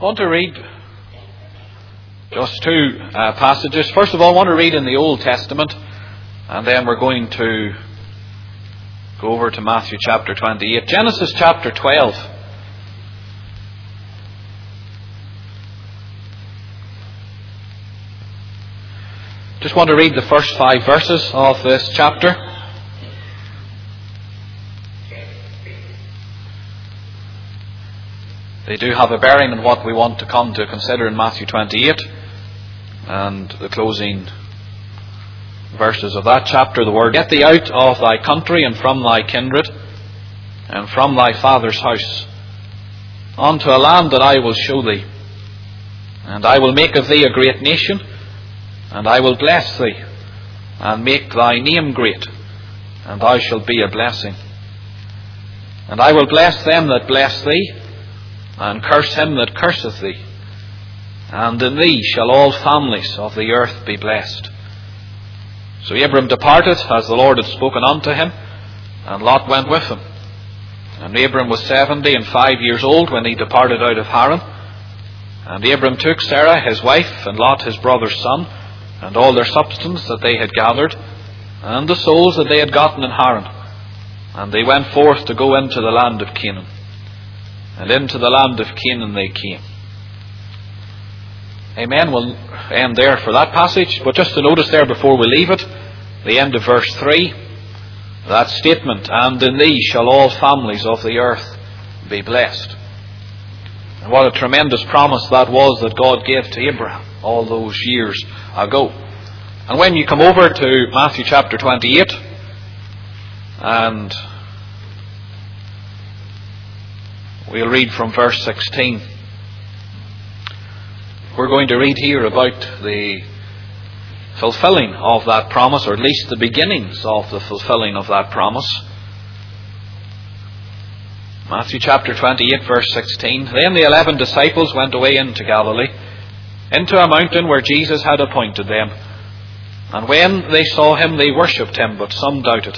I want to read just two passages. First of all, I want to read in the Old Testament, and then we're going to go over to Matthew chapter 28. Genesis chapter 12. Just want to read the first 5 verses of this chapter. They do have a bearing on what we want to come to consider in Matthew 28 and the closing verses of that chapter. The word, "Get thee out of thy country and from thy kindred and from thy father's house unto a land that I will show thee. And I will make of thee a great nation, and I will bless thee and make thy name great, and thou shalt be a blessing. And I will bless them that bless thee, and curse him that curseth thee. And in thee shall all families of the earth be blessed." So Abram departed, as the Lord had spoken unto him, and Lot went with him. And Abram was 75 years old when he departed out of Haran. And Abram took Sarah his wife, and Lot his brother's son, and all their substance that they had gathered, and the souls that they had gotten in Haran. And they went forth to go into the land of Canaan. And into the land of Canaan they came. Amen. We'll end there for that passage. But just to notice there before we leave it, the end of verse 3, that statement, "And in thee shall all families of the earth be blessed." And what a tremendous promise that was that God gave to Abraham all those years ago. And when you come over to Matthew chapter 28, and we'll read from verse 16. We're going to read here about the fulfilling of that promise, or at least the beginnings of the fulfilling of that promise. Matthew chapter 28 verse 16. "Then the 11 disciples went away into Galilee, into a mountain where Jesus had appointed them. And when they saw him, they worshipped him, but some doubted.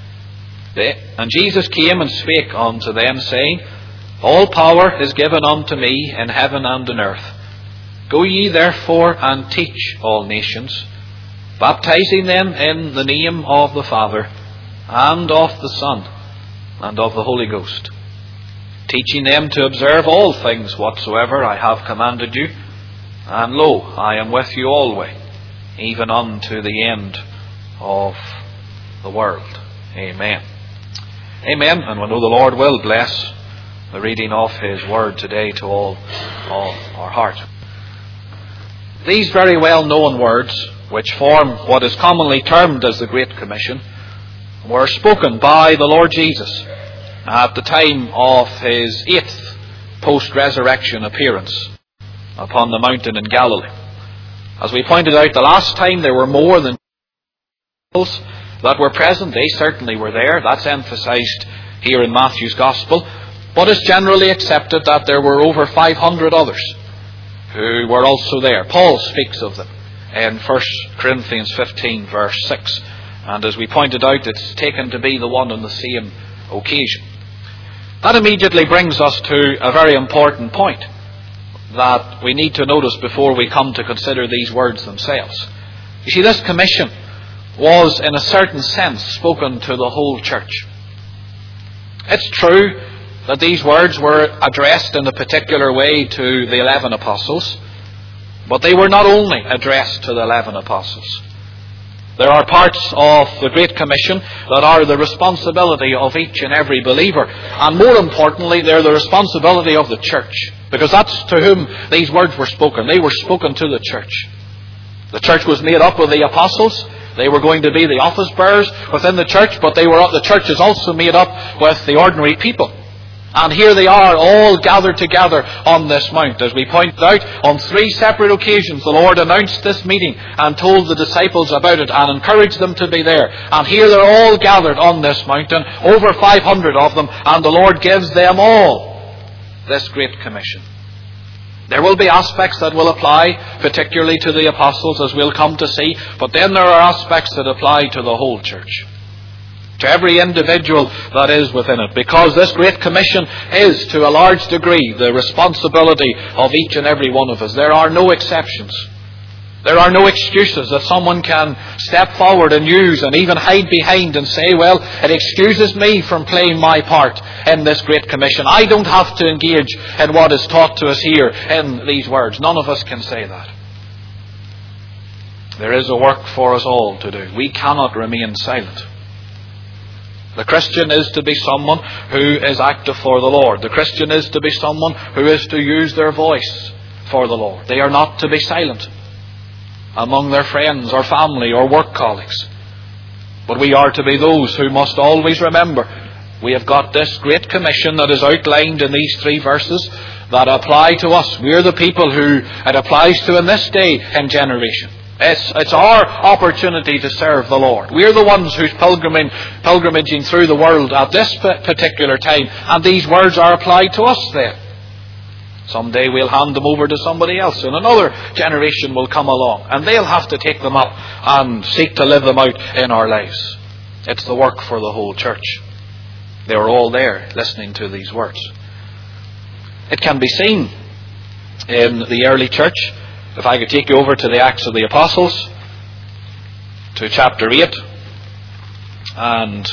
And Jesus came and spake unto them, saying, All power is given unto me in heaven and in earth. Go ye therefore and teach all nations, baptizing them in the name of the Father, and of the Son, and of the Holy Ghost, teaching them to observe all things whatsoever I have commanded you. And lo, I am with you always, even unto the end of the world." Amen. Amen. And we know the Lord will bless the reading of His Word today to all our heart. These very well known words, which form what is commonly termed as the Great Commission, were spoken by the Lord Jesus at the time of His 8th post-resurrection appearance upon the mountain in Galilee. As we pointed out the last time, there were more than that were present. They certainly were there. That's emphasized here in Matthew's Gospel. But it's generally accepted that there were over 500 others who were also there. Paul speaks of them in 1 Corinthians 15 verse 6. And as we pointed out, it's taken to be the one on the same occasion. That immediately brings us to a very important point that we need to notice before we come to consider these words themselves. You see, this commission was in a certain sense spoken to the whole church. It's true that these words were addressed in a particular way to the 11 apostles, but they were not only addressed to the 11 apostles. There are parts of the Great Commission that are the responsibility of each and every believer, and more importantly, they're the responsibility of the church, because that's to whom these words were spoken. They were spoken to the church. The church was made up of the apostles. They were going to be the office bearers within the church, but the church is also made up with the ordinary people. And here they are, all gathered together on this mount. As we pointed out, on 3 separate occasions the Lord announced this meeting and told the disciples about it and encouraged them to be there. And here they're all gathered on this mountain, over 500 of them, and the Lord gives them all this Great Commission. There will be aspects that will apply particularly to the apostles, as we'll come to see, but then there are aspects that apply to the whole church. to every individual that is within it. Because this Great Commission is, to a large degree, the responsibility of each and every one of us. There are no exceptions. There are no excuses that someone can step forward and use and even hide behind and say, well, it excuses me from playing my part in this Great Commission. I don't have to engage in what is taught to us here in these words. None of us can say that. There is a work for us all to do. We cannot remain silent. The Christian is to be someone who is active for the Lord. The Christian is to be someone who is to use their voice for the Lord. They are not to be silent among their friends or family or work colleagues. But we are to be those who must always remember we have got this Great Commission that is outlined in these 3 verses that apply to us. We are the people who it applies to in this day and generation. It's our opportunity to serve the Lord. We are the ones who's pilgrimaging through the world at this particular time, and these words are applied to us then. Someday we'll hand them over to somebody else, and another generation will come along, and they'll have to take them up and seek to live them out in our lives. It's the work for the whole church. They were all there listening to these words. It can be seen in the early church. If I could take you over to the Acts of the Apostles, to chapter 8, and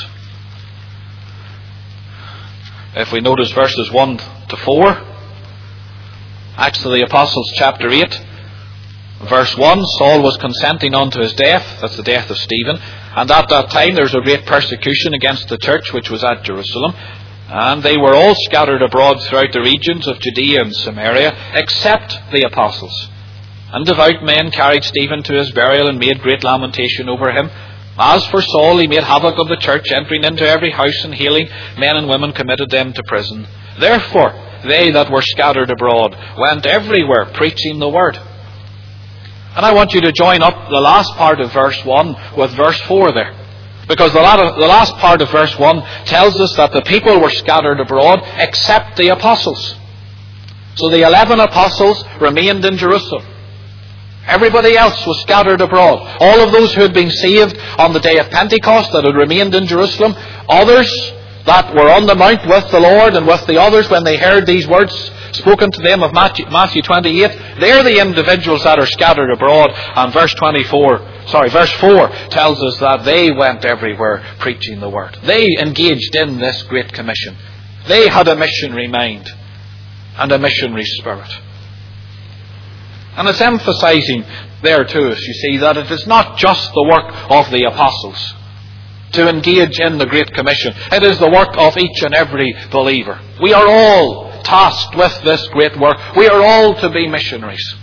if we notice verses 1 to 4, Acts of the Apostles, chapter 8, verse 1, Saul was consenting unto his death, that's the death of Stephen, and at that time there was a great persecution against the church which was at Jerusalem, and they were all scattered abroad throughout the regions of Judea and Samaria, except the apostles. And devout men carried Stephen to his burial and made great lamentation over him. As for Saul, he made havoc of the church, entering into every house and healing men and women, committed them to prison. Therefore, they that were scattered abroad went everywhere preaching the word. And I want you to join up the last part of verse 1 with verse 4 there. Because the last part of verse 1 tells us that the people were scattered abroad except the apostles. So the 11 apostles remained in Jerusalem. Everybody else was scattered abroad. All of those who had been saved on the day of Pentecost that had remained in Jerusalem. Others that were on the mount with the Lord and with the others when they heard these words spoken to them of Matthew 28. They're the individuals that are scattered abroad. And verse 4 tells us that they went everywhere preaching the word. They engaged in this Great Commission. They had a missionary mind and a missionary spirit. And it's emphasizing there to us, you see, that it is not just the work of the apostles to engage in the Great Commission. It is the work of each and every believer. We are all tasked with this great work. We are all to be missionaries.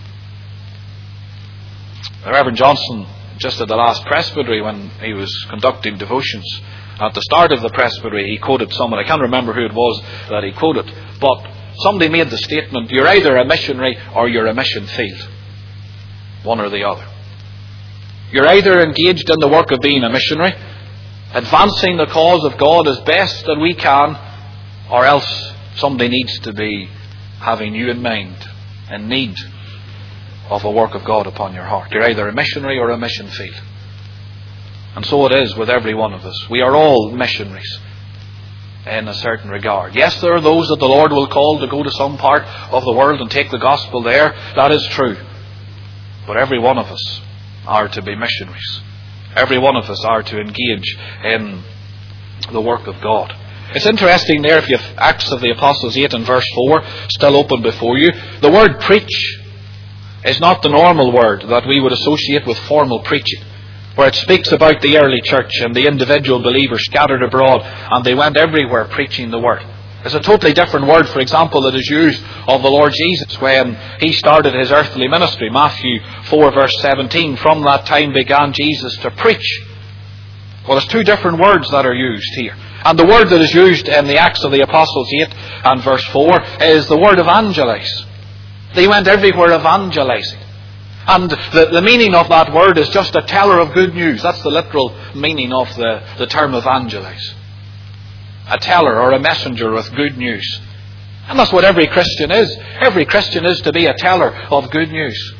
The Reverend Johnson, just at the last presbytery when he was conducting devotions, at the start of the presbytery he quoted someone, I can't remember who it was that he quoted, but somebody made the statement, you're either a missionary or you're a mission field. One or the other. You're either engaged in the work of being a missionary, advancing the cause of God as best that we can, or else somebody needs to be having you in mind, in need of a work of God upon your heart. You're either a missionary or a mission field. And so it is with every one of us. We are all missionaries in a certain regard. Yes, there are those that the Lord will call to go to some part of the world and take the gospel there. That is true. But every one of us are to be missionaries. Every one of us are to engage in the work of God. It's interesting there, if you have Acts of the Apostles 8 and verse 4 still open before you, the word preach is not the normal word that we would associate with formal preaching, where it speaks about the early church and the individual believers scattered abroad and they went everywhere preaching the word. There's a totally different word, for example, that is used of the Lord Jesus when He started His earthly ministry. Matthew 4 verse 17, from that time began Jesus to preach. Well, there's two different words that are used here. And the word that is used in the Acts of the Apostles 8 and verse 4 is the word evangelize. They went everywhere evangelizing. And the meaning of that word is just a teller of good news. That's the literal meaning of the term evangelize. A teller or a messenger with good news. And that's what every Christian is. Every Christian is to be a teller of good news.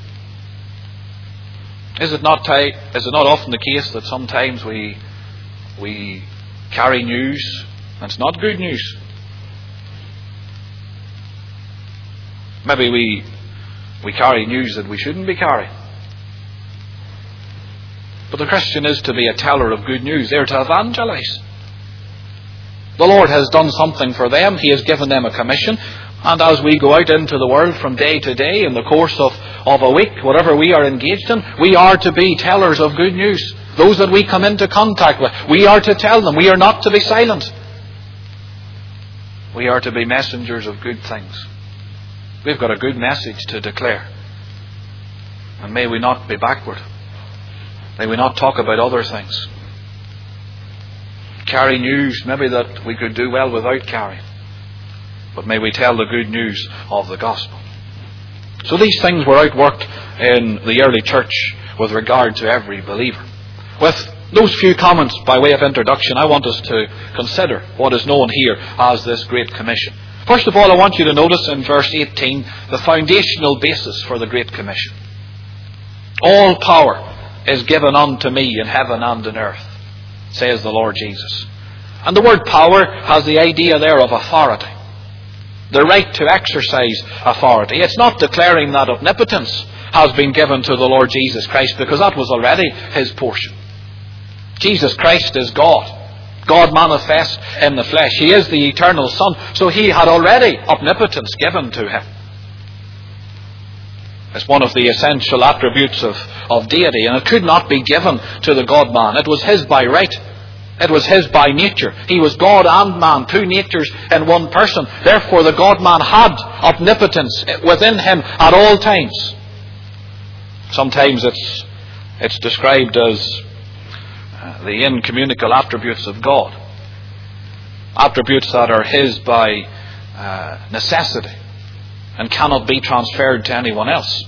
Is it not often the case that sometimes we carry news, and it's not good news. Maybe we carry news that we shouldn't be carrying. But the Christian is to be a teller of good news. They're to evangelize. The Lord has done something for them. He has given them a commission. And as we go out into the world from day to day in the course of a week, whatever we are engaged in, we are to be tellers of good news. Those that we come into contact with, we are to tell them. We are not to be silent. We are to be messengers of good things. We've got a good message to declare. And may we not be backward. May we not talk about other things. Carry news maybe that we could do well without carrying. But may we tell the good news of the gospel. So these things were outworked in the early church with regard to every believer. With those few comments by way of introduction, I want us to consider what is known here as this Great Commission. First of all, I want you to notice in verse 18 the foundational basis for the Great Commission. All power is given unto me in heaven and in earth, says the Lord Jesus. And the word power has the idea there of authority. The right to exercise authority. It's not declaring that omnipotence has been given to the Lord Jesus Christ, because that was already His portion. Jesus Christ is God. God manifest in the flesh. He is the eternal Son. So He had already omnipotence given to Him. It's one of the essential attributes of deity, and it could not be given to the God-man. It was His by right. It was His by nature. He was God and man, two natures in one person. Therefore the God-man had omnipotence within Him at all times. Sometimes it's described as the incommunicable attributes of God. Attributes that are His by necessity and cannot be transferred to anyone else.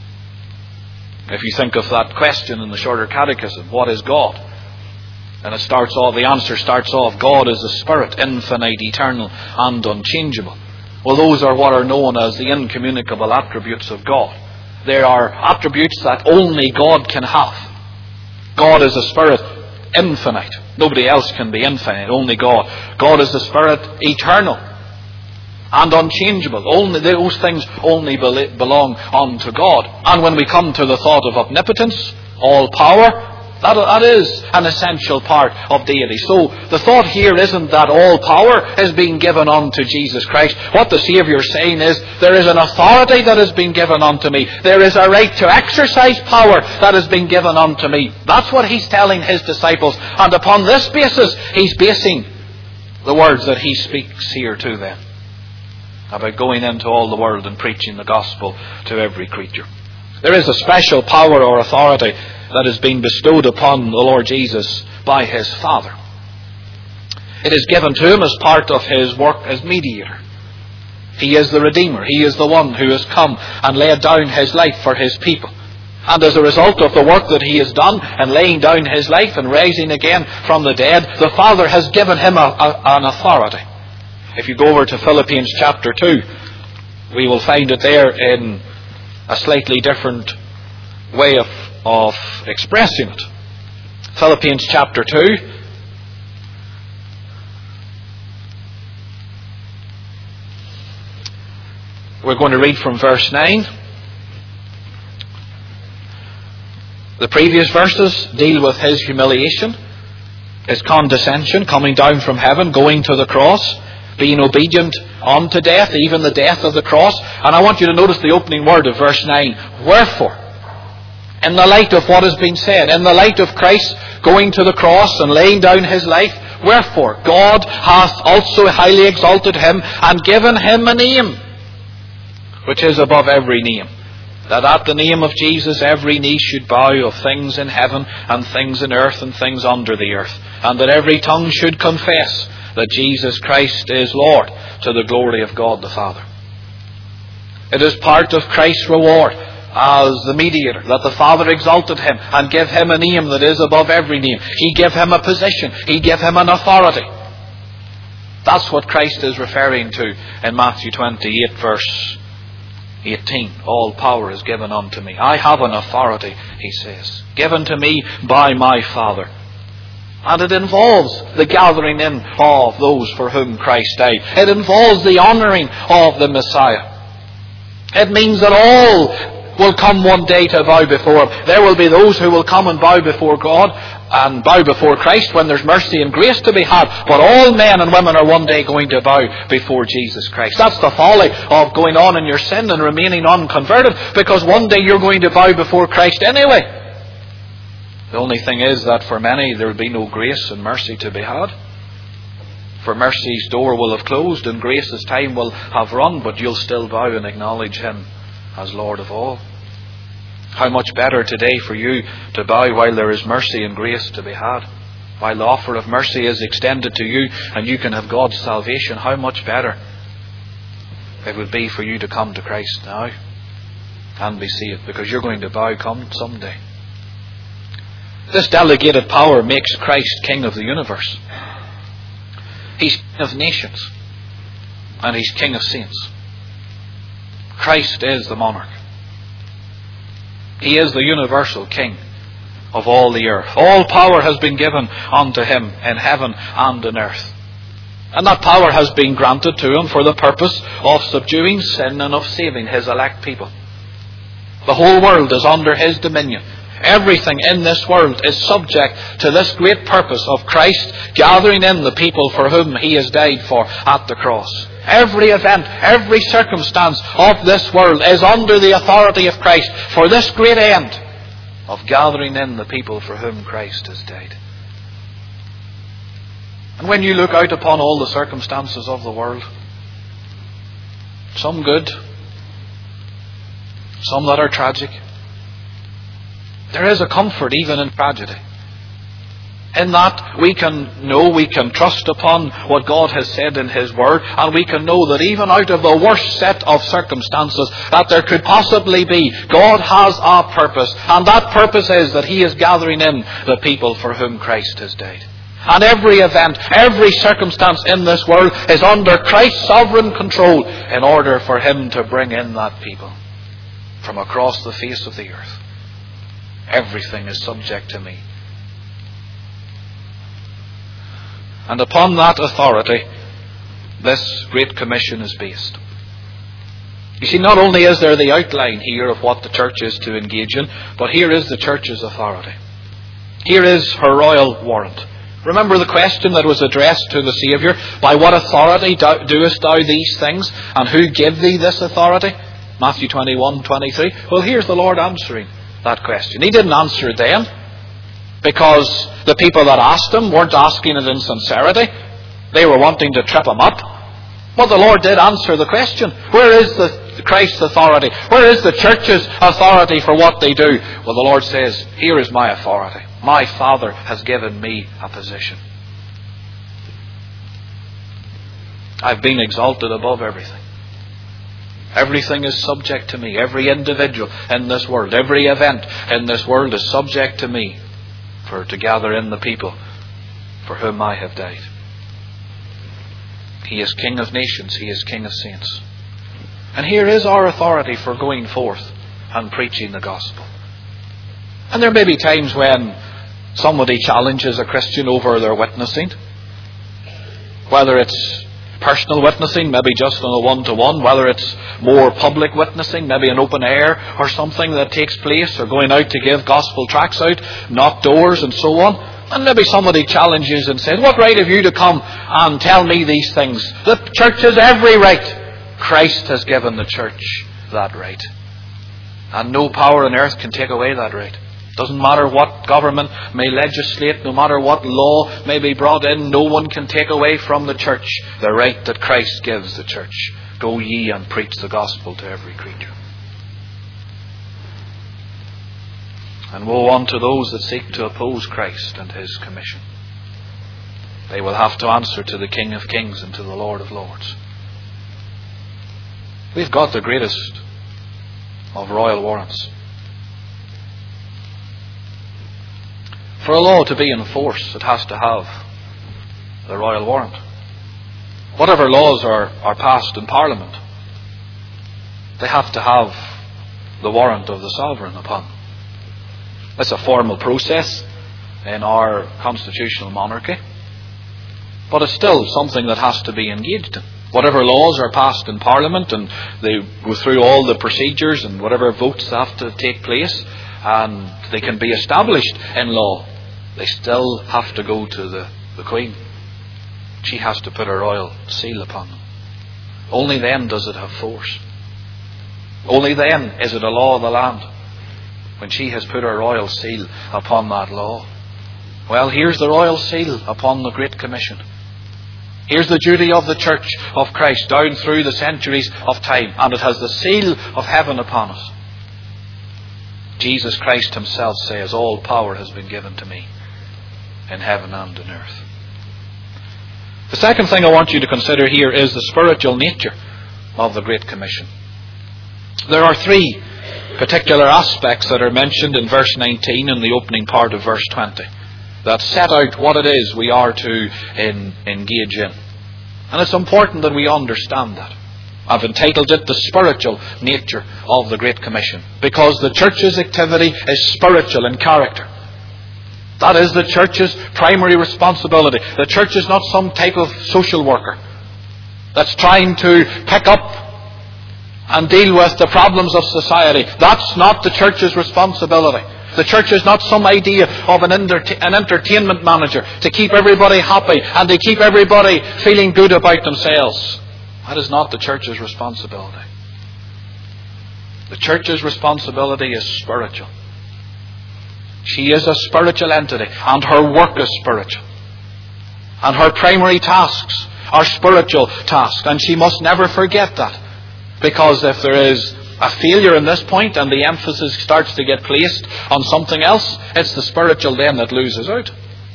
If you think of that question in the Shorter Catechism, what is God? And the answer starts off, God is a spirit, infinite, eternal, and unchangeable. Well, those are what are known as the incommunicable attributes of God. They are attributes that only God can have. God is a spirit, infinite. Nobody else can be infinite, only God. God is a spirit, eternal and unchangeable. Only those things only belong unto God. And when we come to the thought of omnipotence, all power, that is an essential part of deity. So the thought here isn't that all power is being given unto Jesus Christ. What the Saviour is saying is, there is an authority that has been given unto me. There is a right to exercise power that has been given unto me. That's what He's telling His disciples. And upon this basis, He's basing the words that He speaks here to them, about going into all the world and preaching the gospel to every creature. There is a special power or authority that has been bestowed upon the Lord Jesus by His Father. It is given to Him as part of His work as mediator. He is the Redeemer. He is the one who has come and laid down His life for His people. And as a result of the work that He has done in laying down His life and rising again from the dead, the Father has given Him an authority. If you go over to Philippians chapter 2, we will find it there in a slightly different way of expressing it. Philippians chapter 2. We're going to read from verse 9. The previous verses deal with His humiliation, His condescension, coming down from heaven, going to the cross, being obedient unto death, even the death of the cross. And I want you to notice the opening word of verse 9. Wherefore, in the light of what has been said, in the light of Christ going to the cross and laying down His life, wherefore God hath also highly exalted Him and given Him a name which is above every name, that at the name of Jesus every knee should bow, of things in heaven and things in earth and things under the earth, and that every tongue should confess that Jesus Christ is Lord, to the glory of God the Father. It is part of Christ's reward as the mediator that the Father exalted Him and gave Him a name that is above every name. He gave Him a position. He gave Him an authority. That's what Christ is referring to in Matthew 28 verse 18. All power is given unto me. I have an authority, He says, given to me by my Father. And it involves the gathering in of those for whom Christ died. It involves the honouring of the Messiah. It means that all will come one day to bow before Him. There will be those who will come and bow before God and bow before Christ when there's mercy and grace to be had. But all men and women are one day going to bow before Jesus Christ. That's the folly of going on in your sin and remaining unconverted, because one day you're going to bow before Christ anyway. The only thing is that for many there will be no grace and mercy to be had. For mercy's door will have closed and grace's time will have run, but you'll still bow and acknowledge Him as Lord of all. How much better today for you to bow while there is mercy and grace to be had. While the offer of mercy is extended to you and you can have God's salvation, how much better it would be for you to come to Christ now and be saved, because you're going to bow come someday. This delegated power makes Christ King of the universe. He's King of nations. And He's King of saints. Christ is the monarch. He is the universal King of all the earth. All power has been given unto Him in heaven and in earth. And that power has been granted to Him for the purpose of subduing sin and of saving His elect people. The whole world is under His dominion. Everything in this world is subject to this great purpose of Christ gathering in the people for whom He has died for at the cross. Every event, every circumstance of this world is under the authority of Christ for this great end of gathering in the people for whom Christ has died. And when you look out upon all the circumstances of the world, some good, some that are tragic, there is a comfort even in tragedy. In that we can know, we can trust upon what God has said in His Word, and we can know that even out of the worst set of circumstances that there could possibly be, God has a purpose, and that purpose is that He is gathering in the people for whom Christ has died. And every event, every circumstance in this world is under Christ's sovereign control in order for Him to bring in that people from across the face of the earth. Everything is subject to me. And upon that authority, this Great Commission is based. You see, not only is there the outline here of what the church is to engage in, but here is the church's authority. Here is her royal warrant. Remember the question that was addressed to the Saviour, by what authority doest thou these things, and who gave thee this authority? Matthew 21:23. Well, here's the Lord answering that question. He didn't answer it then, because the people that asked Him weren't asking it in sincerity. They were wanting to trip Him up. But the Lord did answer the question. Where is the Christ's authority? Where is the church's authority for what they do? Well, the Lord says, here is my authority. My Father has given me a position. I've been exalted above everything. Everything is subject to me. Every individual in this world, every event in this world is subject to me to gather in the people for whom I have died. He is King of nations. He is King of saints. And here is our authority for going forth and preaching the gospel. And there may be times when somebody challenges a Christian over their witnessing. Whether it's personal witnessing, maybe just on a one-to-one, whether it's more public witnessing, maybe an open air or something that takes place, or going out to give gospel tracts out, knock doors and so on. And maybe somebody challenges and says, what right have you to come and tell me these things? The church has every right. Christ has given the church that right. And no power on earth can take away that right. Doesn't matter what government may legislate, no matter what law may be brought in, no one can take away from the church the right that Christ gives the church. Go ye and preach the gospel to every creature. And woe unto those that seek to oppose Christ and His commission. They will have to answer to the King of Kings and to the Lord of Lords. We've got the greatest of royal warrants. For a law to be in force, it has to have the royal warrant. Whatever laws are passed in Parliament, they have to have the warrant of the sovereign upon them. It's a formal process. in our constitutional monarchy. But it's still something that has to be engaged in. Whatever laws are passed in Parliament, and they go through all the procedures and whatever votes have to take place, and they can be established in law, they still have to go to the Queen. She has to put her royal seal upon them. Only then does it have force. Only then is it a law of the land, when she has put her royal seal upon that law. Well, here's the royal seal upon the Great Commission. Here's the duty of the Church of Christ down through the centuries of time, and it has the seal of heaven upon us. Jesus Christ himself says, all power has been given to me in heaven and on earth. The second thing I want you to consider here is the spiritual nature of the Great Commission. There are three particular aspects that are mentioned in verse 19 and the opening part of verse 20 that set out what it is we are to engage in. And it's important that we understand that. I've entitled it the spiritual nature of the Great Commission, because the church's activity is spiritual in character. That is the church's primary responsibility. The church is not some type of social worker that's trying to pick up and deal with the problems of society. That's not the church's responsibility. The church is not some idea of an entertainment manager to keep everybody happy and to keep everybody feeling good about themselves. That is not the church's responsibility. The church's responsibility is spiritual. She is a spiritual entity, and her work is spiritual. And her primary tasks are spiritual tasks, and she must never forget that. Because if there is a failure in this point and the emphasis starts to get placed on something else, it's the spiritual then that loses out.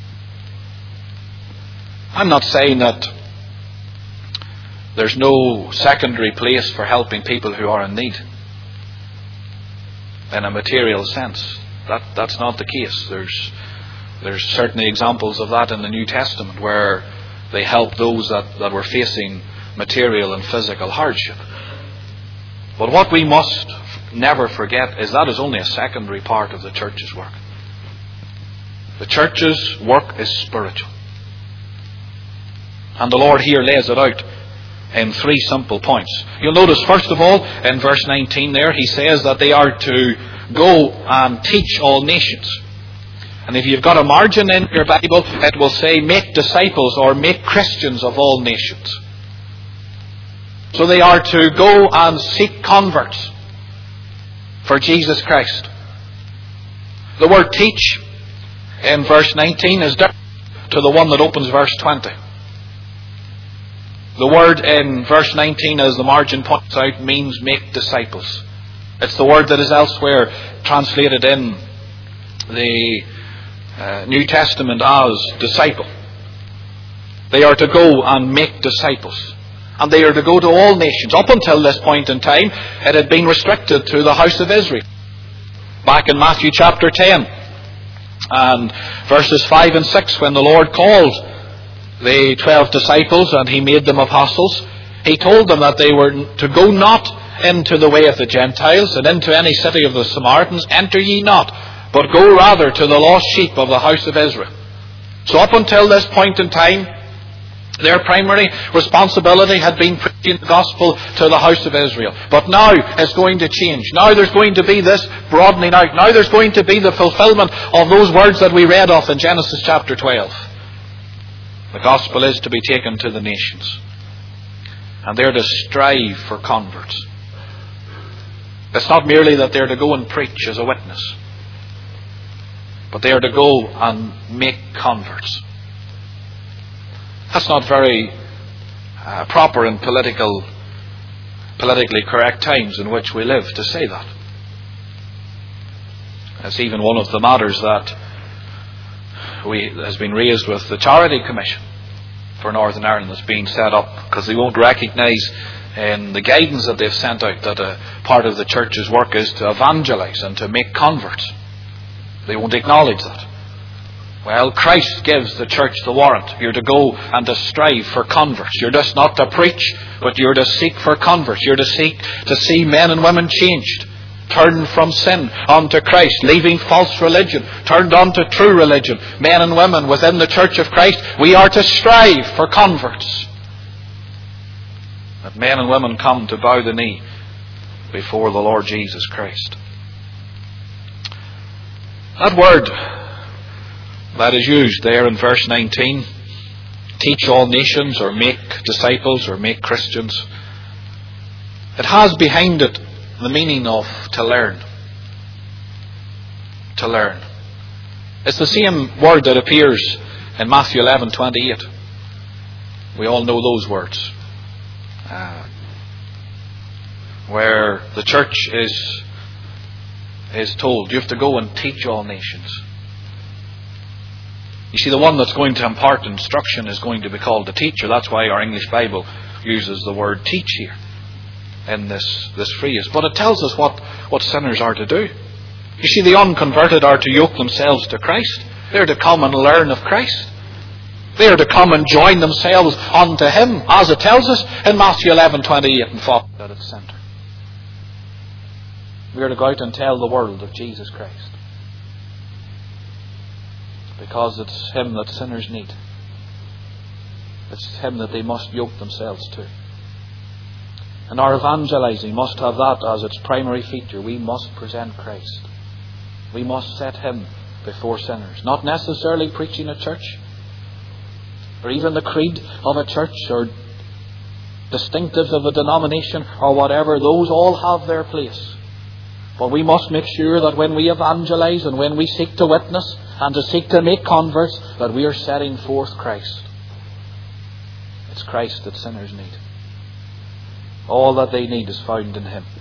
I'm not saying that there's no secondary place for helping people who are in need in a material sense. That's not the case. There's certainly examples of that in the New Testament where they helped those that were facing material and physical hardship. But what we must never forget is that is only a secondary part of the church's work. The church's work is spiritual. And the Lord here lays it out in three simple points. You'll notice, first of all, in verse 19 there, he says that they are to go and teach all nations. And if you've got a margin in your Bible, it will say, make disciples or make Christians of all nations. So they are to go and seek converts for Jesus Christ. The word teach in verse 19 is different to the one that opens verse 20. The word in verse 19, as the margin points out, means make disciples. It's the word that is elsewhere translated in the New Testament as disciple. They are to go and make disciples. And they are to go to all nations. Up until this point in time, it had been restricted to the house of Israel. Back in Matthew chapter 10 and verses 5 and 6, when the Lord called the 12 disciples and he made them apostles, he told them that they were to go not into the way of the Gentiles and into any city of the Samaritans, enter ye not, but go rather to the lost sheep of the house of Israel. So up until this point in time, their primary responsibility had been preaching the gospel to the house of Israel. But now it's going to change. Now there's going to be this broadening out. Now there's going to be the fulfillment of those words that we read off in Genesis chapter 12. The gospel is to be taken to the nations. And they're to strive for converts. It's not merely that they're to go and preach as a witness, but they are to go and make converts. That's not very proper in politically correct times in which we live to say that. That's even one of the matters that has been raised with the Charity Commission for Northern Ireland that's being set up, because they won't recognise in the guidance that they've sent out that a part of the church's work is to evangelise and to make converts. They won't acknowledge that. Well, Christ gives the church the warrant. You're to go and to strive for converts. You're just not to preach, but you're to seek for converts. You're to seek to see men and women changed turned from sin unto Christ, leaving false religion, turned unto true religion. Men and women within the Church of Christ, we are to strive for converts. That men and women come to bow the knee before the Lord Jesus Christ. That word that is used there in verse 19, teach all nations, or make disciples, or make Christians, it has behind it the meaning of to learn. To learn. It's the same word that appears in Matthew 11:28. We all know those words. Where the church is told, you have to go and teach all nations. You see, the one that's going to impart instruction is going to be called the teacher. That's why our English Bible uses the word teach here in this phrase. But it tells us what sinners are to do. You see, the unconverted are to yoke themselves to Christ. They're to come and learn of Christ. They are to come and join themselves unto Him, as it tells us in Matthew 11:28 and following at its centre. We are to go out and tell the world of Jesus Christ, because it's Him that sinners need. It's Him that they must yoke themselves to. And our evangelizing must have that as its primary feature. We must present Christ. We must set Him before sinners. Not necessarily preaching a church, or even the creed of a church, or distinctives of a denomination, or whatever. Those all have their place. But we must make sure that when we evangelize and when we seek to witness and to seek to make converts, that we are setting forth Christ. It's Christ that sinners need. All that they need is found in Him.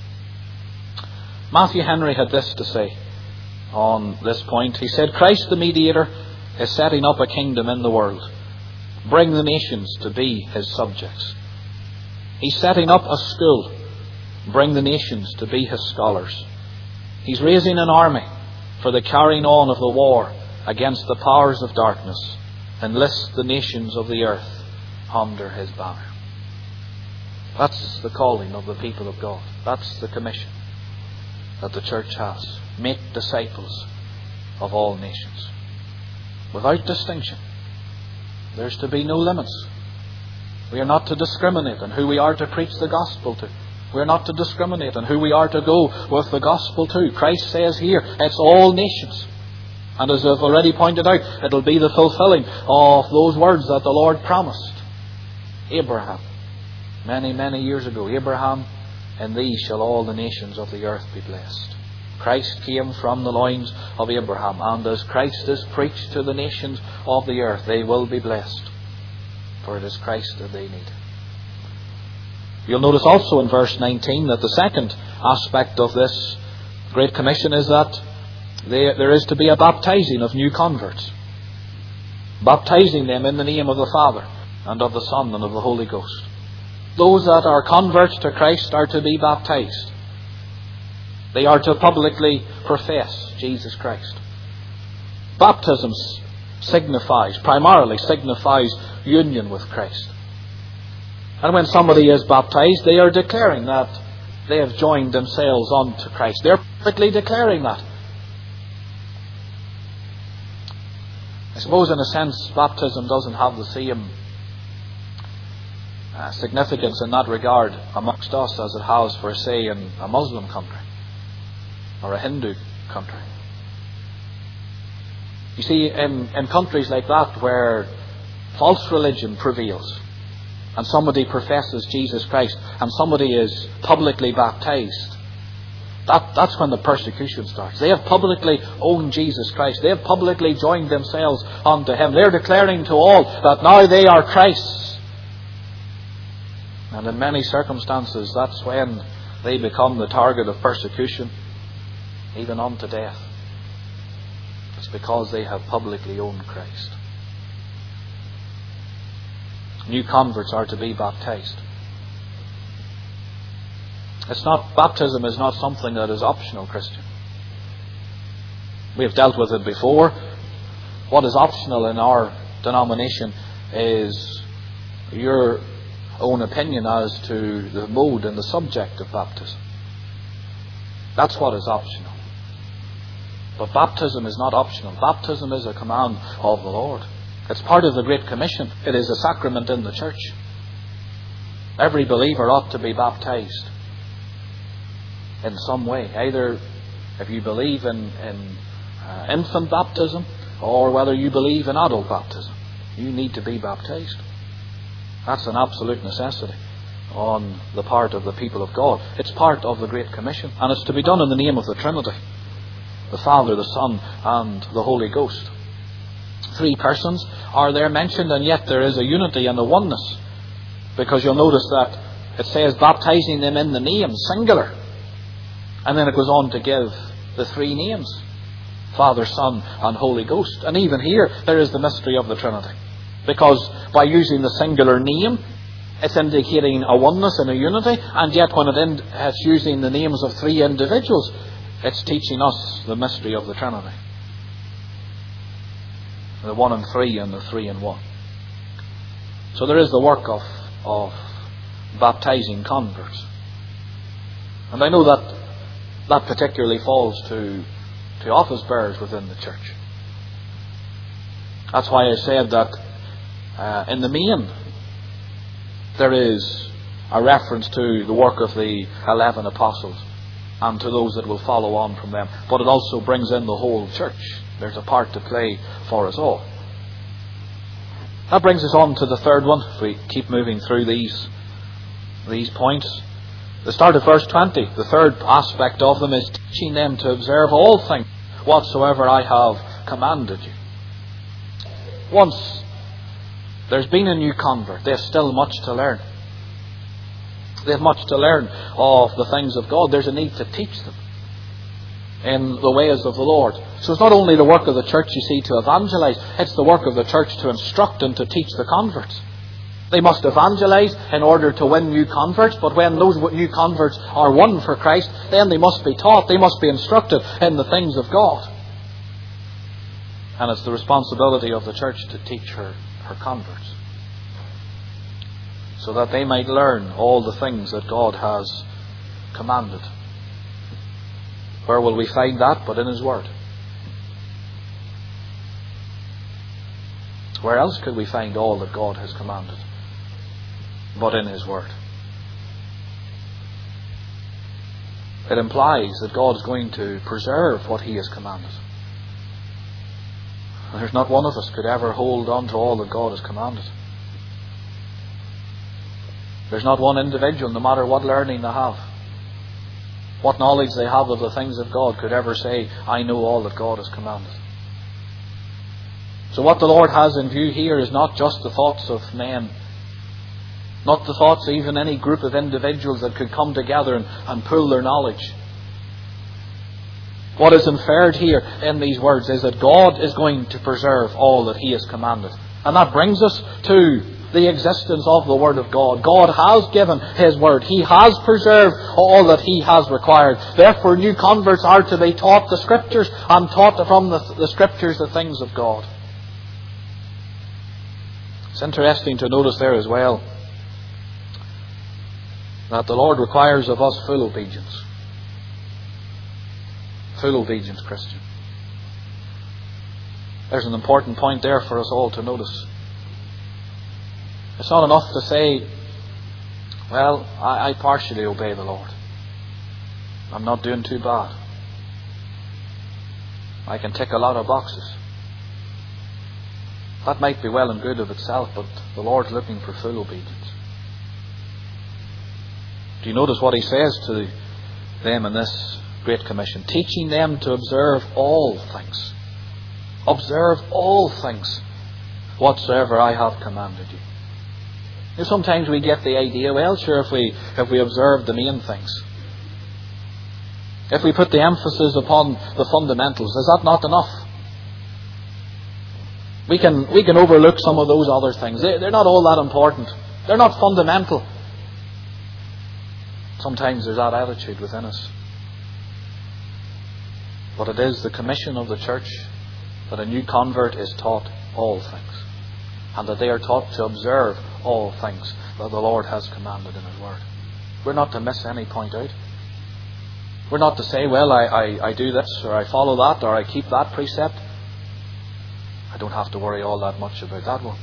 Matthew Henry had this to say on this point. He said, Christ the mediator is setting up a kingdom in the world. Bring the nations to be His subjects. He's setting up a school. Bring the nations to be His scholars. He's raising an army for the carrying on of the war against the powers of darkness. Enlist the nations of the earth under His banner. That's the calling of the people of God. That's the commission that the church has. Make disciples of all nations. Without distinction. There's to be no limits. We are not to discriminate in who we are to preach the gospel to. We are not to discriminate in who we are to go with the gospel to. Christ says here, it's all nations. And as I've already pointed out, it'll be the fulfilling of those words that the Lord promised Abraham many, many years ago. Abraham, in thee shall all the nations of the earth be blessed. Christ came from the loins of Abraham, and as Christ is preached to the nations of the earth, they will be blessed. For it is Christ that they need. You'll notice also in verse 19 that the second aspect of this Great Commission is that there is to be a baptizing of new converts. Baptizing them in the name of the Father and of the Son and of the Holy Ghost. Those that are converts to Christ are to be baptized. They are to publicly profess Jesus Christ. Baptism primarily signifies union with Christ. And when somebody is baptized, they are declaring that they have joined themselves unto Christ. They're publicly declaring that. I suppose in a sense baptism doesn't have the same significance in that regard amongst us as it has for, say, in a Muslim country or a Hindu country. You see, in countries like that where false religion prevails and somebody professes Jesus Christ and somebody is publicly baptized, that's when the persecution starts. They have publicly owned Jesus Christ. They have publicly joined themselves unto Him. They're declaring to all that now they are Christ's. And in many circumstances, that's when they become the target of persecution, even unto death. It's because they have publicly owned Christ. New converts are to be baptized. Baptism is not something that is optional, Christian. We have dealt with it before. What is optional in our denomination is your own opinion as to the mode and the subject of baptism. That's what is optional. But baptism is not optional. Baptism is a command of the Lord. It's part of the Great Commission. It is a sacrament in the church. Every believer ought to be baptized in some way. Either if you believe in infant baptism, or whether you believe in adult baptism. You need to be baptized. That's an absolute necessity on the part of the people of God. It's part of the Great Commission, and it's to be done in the name of the Trinity: the Father, the Son, and the Holy Ghost. 3 persons are there mentioned, and yet there is a unity and a oneness, because you'll notice that it says baptizing them in the name, singular, and then it goes on to give the 3 names: Father, Son, and Holy Ghost. And even here there is the mystery of the Trinity, because by using the singular name, it's indicating a oneness and a unity, and yet when it's using the names of 3 individuals, it's teaching us the mystery of the Trinity. The 1 and 3 and the 3 and 1. So there is the work of baptizing converts. And I know that particularly falls to office bearers within the church. That's why I said that in the main there is a reference to the work of the 11 apostles and to those that will follow on from them. But it also brings in the whole church. There's a part to play for us all. That brings us on to the third one. If we keep moving through these points. The start of verse 20, the third aspect of them is teaching them to observe all things whatsoever I have commanded you. Once there's been a new convert, there's still much to learn. They have much to learn of the things of God. There's a need to teach them in the ways of the Lord. So it's not only the work of the church, you see, to evangelize. It's the work of the church to instruct and to teach the converts. They must evangelize in order to win new converts, but when those new converts are won for Christ, then they must be taught, they must be instructed in the things of God. And it's the responsibility of the church to teach her converts, so that they might learn all the things that God has commanded. Where will we find that but in His Word? Where else could we find all that God has commanded but in His Word? It implies that God is going to preserve what He has commanded. There's not one of us could ever hold on to all that God has commanded. There's not one individual, no matter what learning they have, what knowledge they have of the things of God, could ever say, I know all that God has commanded. So what the Lord has in view here is not just the thoughts of men, not the thoughts of even any group of individuals that could come together and pool their knowledge. What is inferred here in these words is that God is going to preserve all that He has commanded. And that brings us to the existence of the Word of God. God has given His Word. He has preserved all that He has required. Therefore, new converts are to be taught the Scriptures and taught from the Scriptures the things of God. It's interesting to notice there as well that the Lord requires of us full obedience. Full obedience, Christian. There's an important point there for us all to notice. It's not enough to say, well, I partially obey the Lord. I'm not doing too bad. I can tick a lot of boxes. That might be well and good of itself, but the Lord's looking for full obedience. Do you notice what He says to them in this Great Commission? Teaching them to observe all things. Observe all things whatsoever I have commanded you. You know, sometimes we get the idea, well, sure, if we observe the main things, if we put the emphasis upon the fundamentals, is that not enough? We can overlook some of those other things. They're not all that important. They're not fundamental. Sometimes there's that attitude within us. But it is the commission of the church that a new convert is taught all things, and that they are taught to observe all things that the Lord has commanded in His Word. We're not to miss any point out. We're not to say, well, I do this, or I follow that, or I keep that precept. I don't have to worry all that much about that one.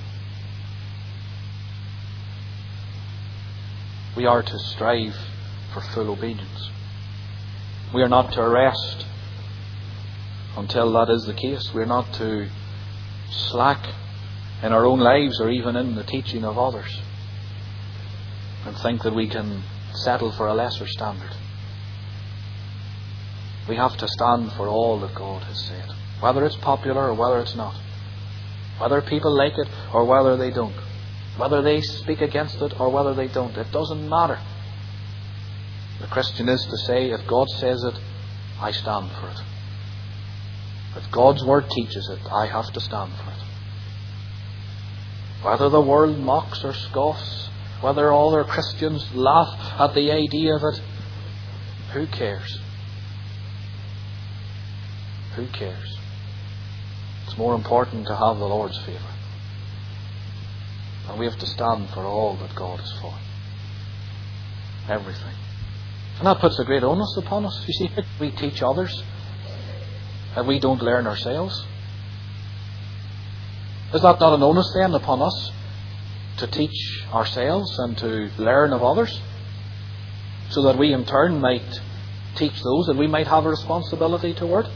We are to strive for full obedience. We are not to rest until that is the case. We are not to slack in our own lives or even in the teaching of others and think that we can settle for a lesser standard. We have to stand for all that God has said, whether it's popular or whether it's not, whether people like it or whether they don't, whether they speak against it or whether they don't. It doesn't matter. The Christian is to say, if God says it, I stand for it. If God's Word teaches it, I have to stand for it. Whether the world mocks or scoffs, whether other Christians laugh at the idea of it, who cares? Who cares? It's more important to have the Lord's favour. And we have to stand for all that God is for. Everything. And that puts a great onus upon us. You see, we teach others and we don't learn ourselves. Is that not an onus then upon us to teach ourselves and to learn of others, so that we in turn might teach those and we might have a responsibility toward?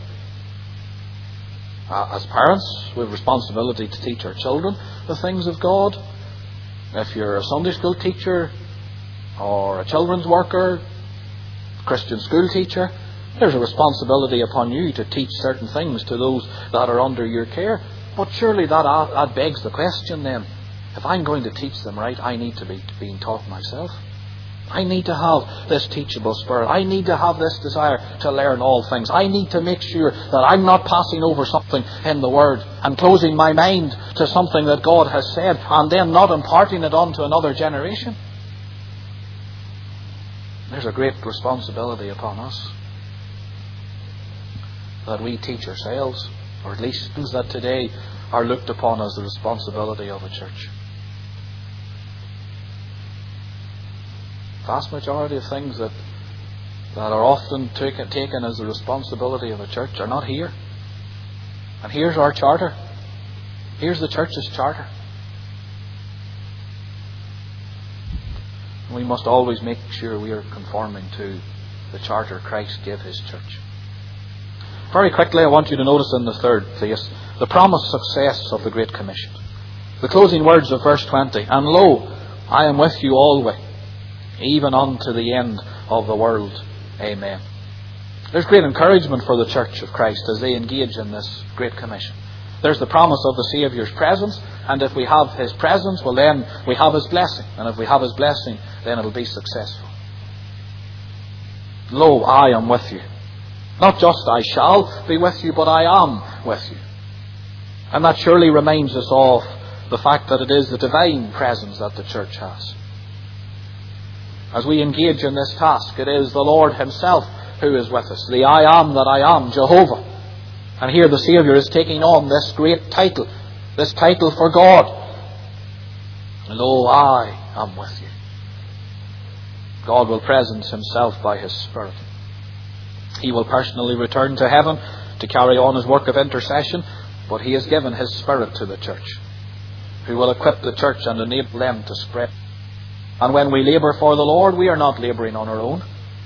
As parents, we have responsibility to teach our children the things of God. If you're a Sunday school teacher or a children's worker, Christian school teacher, there's a responsibility upon you to teach certain things to those that are under your care. But surely that begs the question then, if I'm going to teach them right, I need to be being taught myself. I need to have this teachable spirit. I need to have this desire to learn all things. I need to make sure that I'm not passing over something in the Word and closing my mind to something that God has said and then not imparting it on to another generation. There's a great responsibility upon us that we teach ourselves, or at least things that today are looked upon as the responsibility of a church. Vast majority of things that are often taken as the responsibility of a church are not here. And here's our charter. Here's the church's charter. We must always make sure we are conforming to the charter Christ gave His church. Very quickly, I want you to notice in the third place the promised success of the Great Commission. The closing words of verse 20. And lo, I am with you always, even unto the end of the world. Amen. There's great encouragement for the Church of Christ as they engage in this Great Commission. There's the promise of the Saviour's presence, and if we have His presence, well then we have His blessing. And if we have His blessing, then it'll be successful. Lo, I am with you. Not just I shall be with you, but I am with you. And that surely reminds us of the fact that it is the divine presence that the church has. As we engage in this task, it is the Lord Himself who is with us. The I am that I am, Jehovah. And here the Saviour is taking on this great title, this title for God. Lo, I am with you. God will present Himself by His Spirit. He will personally return to heaven to carry on His work of intercession, but He has given His Spirit to the church, who will equip the church and enable them to spread. And when we labour for the Lord, we are not labouring on our own.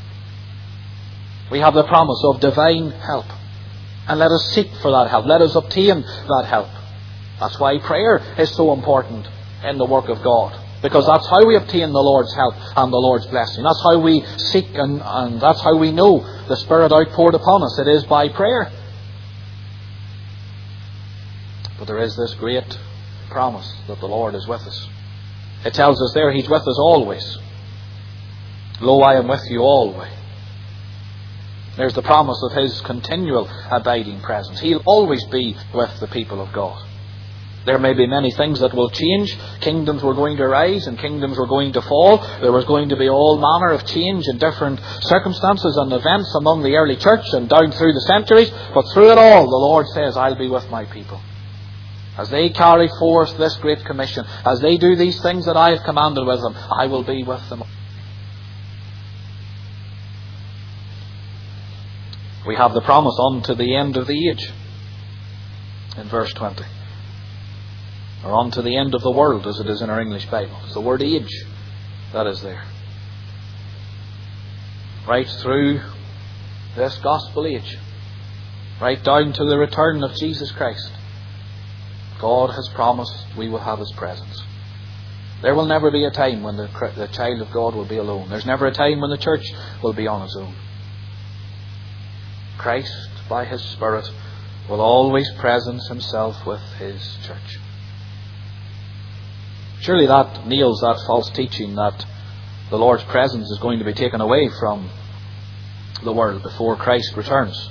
We have the promise of divine help. And let us seek for that help. Let us obtain that help. That's why prayer is so important in the work of God. Because that's how we obtain the Lord's help and the Lord's blessing. That's how we seek and that's how we know the Spirit outpoured upon us. It is by prayer. But there is this great promise that the Lord is with us. It tells us there He's with us always. Lo, I am with you always. There's the promise of His continual abiding presence. He'll always be with the people of God. There may be many things that will change. Kingdoms were going to rise and kingdoms were going to fall. There was going to be all manner of change in different circumstances and events among the early church and down through the centuries. But through it all, the Lord says, I'll be with my people. As they carry forth this great commission, as they do these things that I have commanded with them, I will be with them. We have the promise unto the end of the age in verse 20. Or unto the end of the world, as it is in our English Bible. It's the word age that is there. Right through this gospel age, right down to the return of Jesus Christ, God has promised we will have His presence. There will never be a time when the child of God will be alone. There's never a time when the church will be on its own. Christ, by His Spirit, will always presence Himself with His church. Surely that nails that false teaching that the Lord's presence is going to be taken away from the world before Christ returns.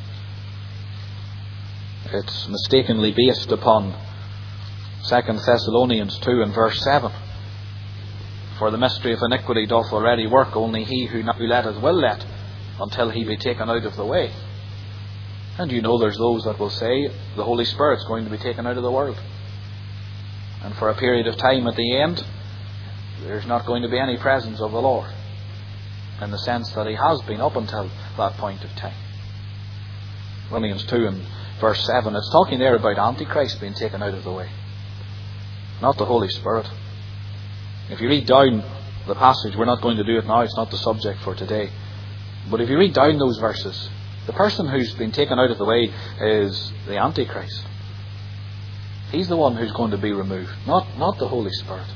It's mistakenly based upon 2 Thessalonians 2 and verse 7. For the mystery of iniquity doth already work, only he who letteth will let, until he be taken out of the way. And you know there's those that will say the Holy Spirit's going to be taken out of the world. And for a period of time at the end, there's not going to be any presence of the Lord, in the sense that He has been up until that point of time. Philippians 2 and verse 7, it's talking there about Antichrist being taken out of the way, not the Holy Spirit. If you read down the passage, we're not going to do it now, it's not the subject for today, but if you read down those verses, the person who's been taken out of the way is the Antichrist. He's the one who's going to be removed, not the Holy Spirit.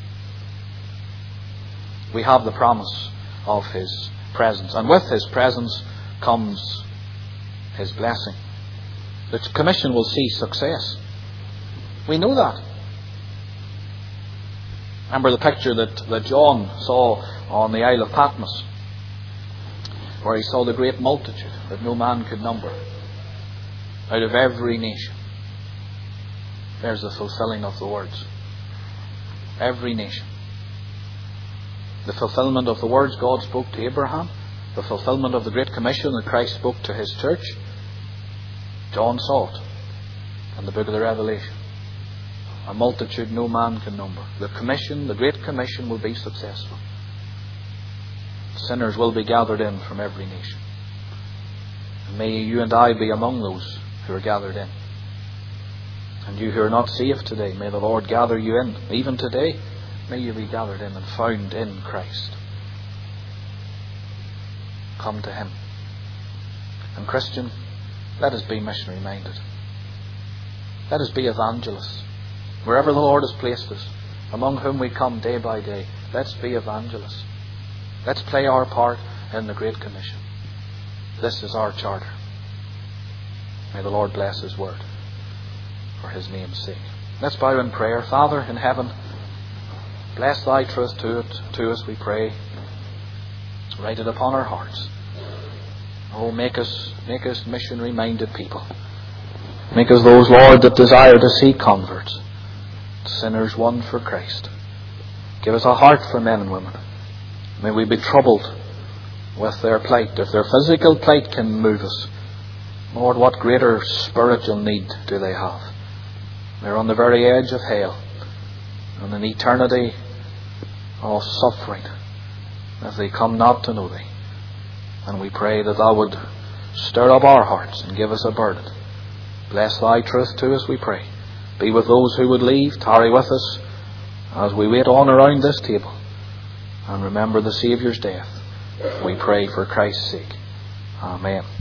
We have the promise of His presence, and with His presence comes His blessing. The commission will see success. We know that. Remember the picture that John saw on the Isle of Patmos, where he saw the great multitude that no man could number, out of every nation. There's the fulfilling of the words. Every nation. The fulfillment of the words God spoke to Abraham, the fulfillment of the Great Commission that Christ spoke to His church. John saw it in the book of the Revelation. A multitude no man can number. The commission, the Great Commission, will be successful. Sinners will be gathered in from every nation. And may you and I be among those who are gathered in. And you who are not saved today, may the Lord gather you in. Even today, may you be gathered in and found in Christ. Come to Him. And Christian, let us be missionary minded. Let us be evangelists. Wherever the Lord has placed us, among whom we come day by day, let's be evangelists. Let's play our part in the Great Commission. This is our charter. May the Lord bless His word for His name's sake. Let's bow in prayer. Father in heaven, bless Thy truth to us, we pray. Write it upon our hearts. Oh, make us missionary-minded people. Make us those, Lord, that desire to see converts, sinners won for Christ. Give us a heart for men and women. May we be troubled with their plight. If their physical plight can move us, Lord, what greater spiritual need do they have? They're on the very edge of hell, and an eternity of suffering if they come not to know Thee. And we pray that Thou would stir up our hearts and give us a burden. Bless Thy truth to us, we pray. Be with those who would leave. Tarry with us as we wait on around this table. And remember the Saviour's death. We pray for Christ's sake. Amen.